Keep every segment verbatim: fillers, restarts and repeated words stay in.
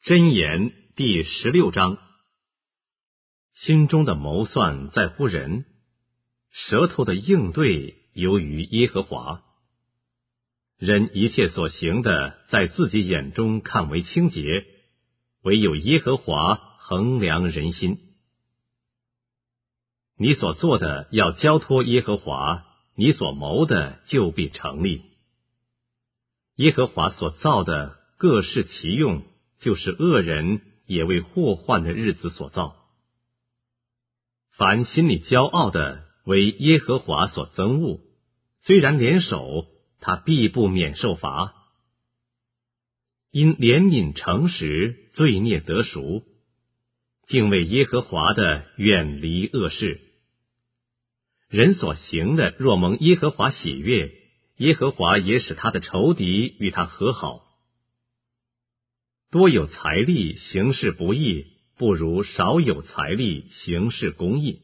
箴言第十六章：心中的谋算在乎人，舌头的应对由于耶和华。人一切所行的，在自己眼中看为清洁，唯有耶和华衡量人心。你所做的要交托耶和华，你所谋的就必成立。耶和华所造的各适其用，就是恶人也为祸患的日子所造。凡心里骄傲的，为耶和华所憎恶，虽然联手，他必不免受罚。因怜悯诚实，罪孽得赎，敬畏耶和华的远离恶事。人所行的若蒙耶和华喜悦，耶和华也使他的仇敌与他和好。多有财力行事不义，不如少有财力行事公义。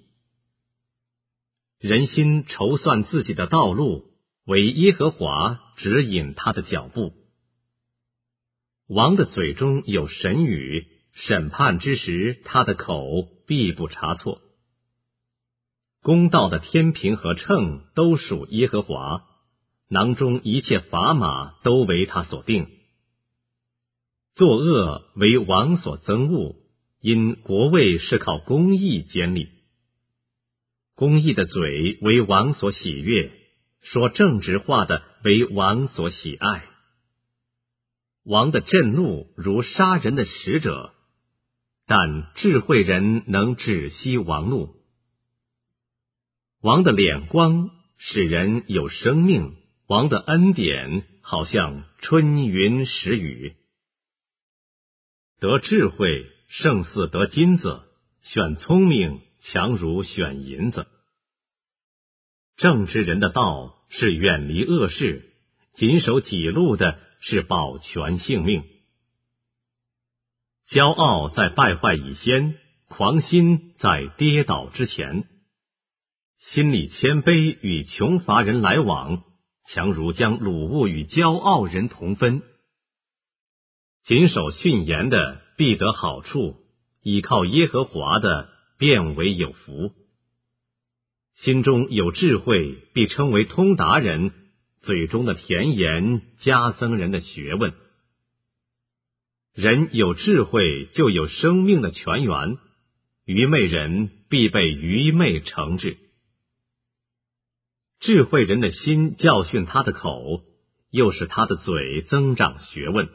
人心筹算自己的道路，唯耶和华指引他的脚步。王的嘴中有神语，审判之时，他的口必不差错。公道的天平和秤都属耶和华，囊中一切砝码都为他所定。作恶为王所憎恶，因国位是靠公义建立。公义的嘴为王所喜悦，说正直话的为王所喜爱。王的震怒如杀人的使者，但智慧人能止息王怒。王的脸光使人有生命，王的恩典好像春云时雨。得智慧胜似得金子，选聪明强如选银子。正直人的道是远离恶事，谨守己路的是保全性命。骄傲在败坏以先，狂心在跌倒之前。心里谦卑与穷乏人来往，强如将掳物与骄傲人同分。谨守训言的必得好处，倚靠耶和华的便为有福。心中有智慧，必称为通达人，嘴中的甜言加增人的学问。人有智慧，就有生命的泉源，愚昧人必被愚昧惩治。智慧人的心教训他的口，又使他的嘴增长学问。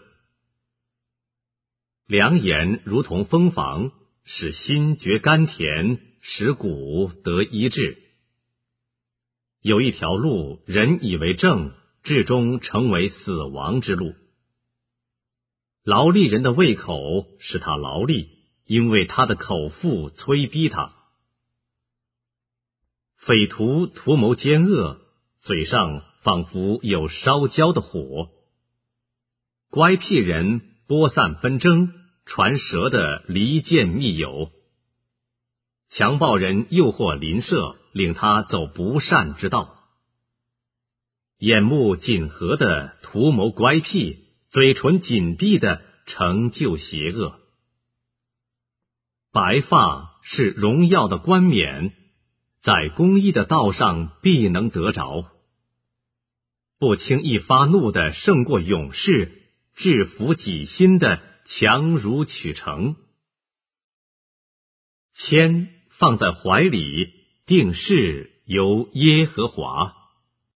良言如同蜂房，使心觉甘甜，使骨得医治。有一条路，人以为正，至终成为死亡之路。劳力人的胃口使他劳力，因为他的口腹催逼他。匪徒图谋奸恶，嘴上仿佛有烧焦的火。乖僻人播散纷争，传舌的离间密友。强暴人诱惑邻舍，领他走不善之道。眼目紧合的图谋乖僻，嘴唇紧闭的成就邪恶。白发是荣耀的冠冕，在公义的道上必能得着。不轻易发怒的胜过勇士，制服己心的强如取成。铅放在怀里，定事由耶和华。